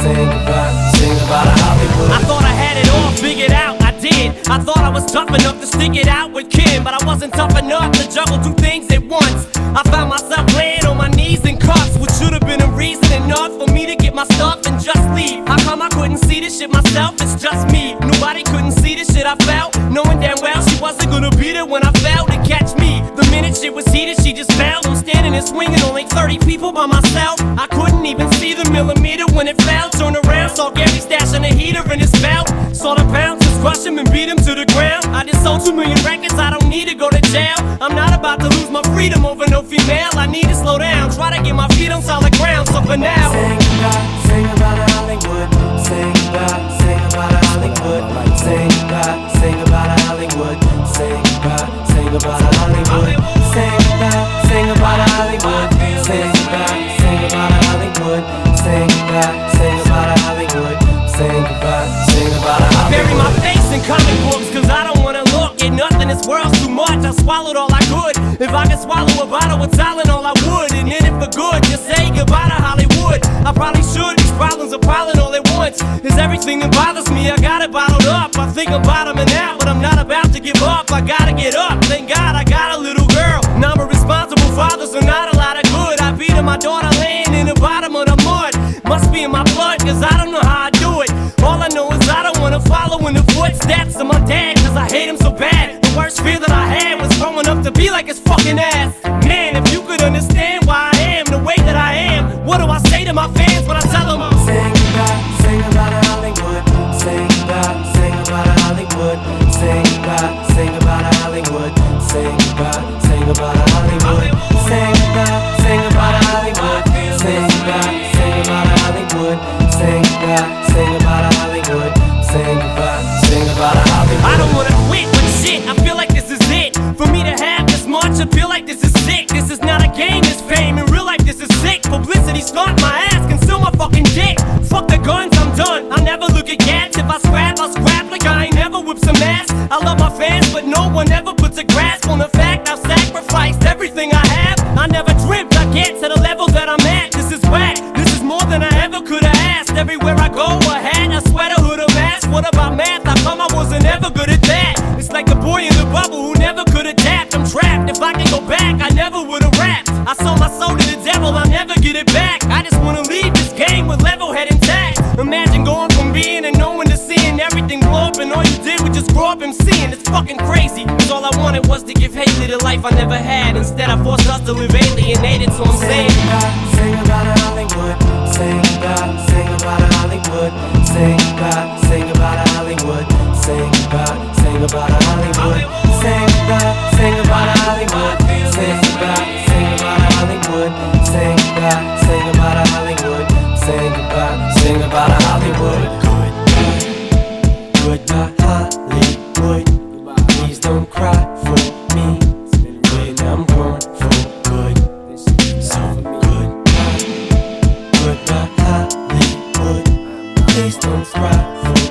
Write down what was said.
Sing about Hollywood. I thought I had it all figured out, I did. I thought I was tough enough to stick it out with Kim, but I wasn't tough enough to juggle two things at once. I found myself laying on my knees in cuffs, which should have been a reason enough for me to get my stuff and just leave. How come I couldn't see this shit myself? It's just me. Nobody couldn't see the shit I felt, knowing damn well she wasn't gonna be there when I fell to catch me. The minute shit was heated, she just fell. I'm standing and swinging, only 30 people by myself. I couldn't even see the millimeter when it fell. Turned around, saw Gary stashing a heater in his belt. Saw the bouncers crush him and beat him to the ground. I just sold 2 million records, I don't need to go to jail. I'm not about to lose my freedom over no female. I need to slow down, try to get my feet on solid ground. So for now, sing about Hollywood. Sing about Hollywood. Sing about Hollywood. Sing about Hollywood. Sing about Hollywood. Sing about Hollywood. Sing about Hollywood. Sing about Hollywood. bury my face in comic books, cause I don't wanna look at nothing. This world's too much, I swallowed all I could. If I could swallow a bottle with Tylenol, I would. And in it for good, just say goodbye to Hollywood. I probably should, these problems are piling all at once. It's everything that bothers me, I got it bottled up. I think I'm bottoming out, but I'm not about to give up. I gotta get up, thank God I got a little girl. Now I'm a responsible father, so not a lot of good. I beat my daughter laying in the bottom of the mud. Must be in my blood, cause I don't know how I do it. All I know is I don't wanna follow in the footsteps of my dad, cause I hate him so bad. The worst fear that I had was growing up to be like his fucking ass. Man, if you could understand why I am the way that I am, what do I say to my fans when I tell them sing about Hollywood. Sing about Hollywood. Sing about Hollywood. Sing about Hollywood. Sing about Hollywood. Sing about Hollywood. Sing about Hollywood. Sing about Hollywood. I don't wanna quit, but shit, I feel like this is it. For me to have this much, I feel like this is sick. This is not a game, this fame. In real life, this is sick. Publicity stunt my ass, conceal my fucking dick. Fuck the guns, I'm done. I'll never look at cats. If I scrap, I'll scrap like I ain't never whipped some ass. I love my fans, but no one ever puts a grasp on the fact I've sacrificed everything I have. I never dreamt I'd get to the level that I'm at. This is whack, this is more than I ever could have asked. Everywhere I go, a hat, a sweater, hood, a mask. What about math? How come I wasn't ever good at that? It's like the boy in the bubble who never could adapt. I'm trapped, if I can go back, I never would've rapped. I sold my soul to the devil, I'll never get it back. I just wanna leave this game with level head intact. Imagine going from being and knowing to seeing everything blow up, and all you did was just grow up and seeing. It's fucking crazy, cause all I wanted was to give Haley the life I never had. Instead I forced us to live alienated, so I'm saying sing about Hollywood. Sing about Hollywood. Sing about Hollywood. Sing about Hollywood. Sing about Hollywood. Sing about Hollywood. Sing about Hollywood. Sing about Hollywood. Goodbye Hollywood. Please don't cry for me when I'm gone for good. So goodbye Hollywood. Please don't cry for me.